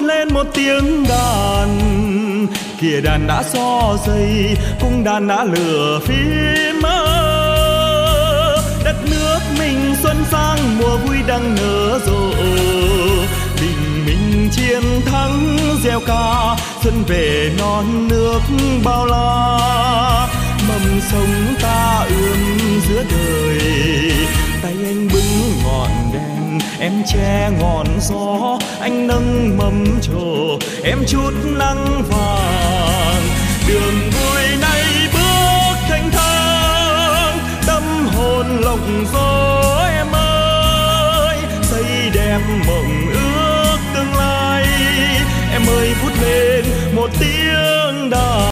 lên một tiếng đàn, kìa đàn đã xo dây, cung đàn đã lửa phím mơ. Đất nước mình xuân sang, mùa vui đang nở rộ, bình minh chiến thắng gieo ca, xuân về non nước bao la. Mầm sống ta ươm giữa đời, tay anh bưng ngọn đèn, em che ngọn gió, anh nâng mâm trầu, em chút nắng vàng. Đường vui nay bước thanh thang, tâm hồn lộng gió em ơi, xây đẹp mộng ước tương lai. Em ơi vút lên một tiếng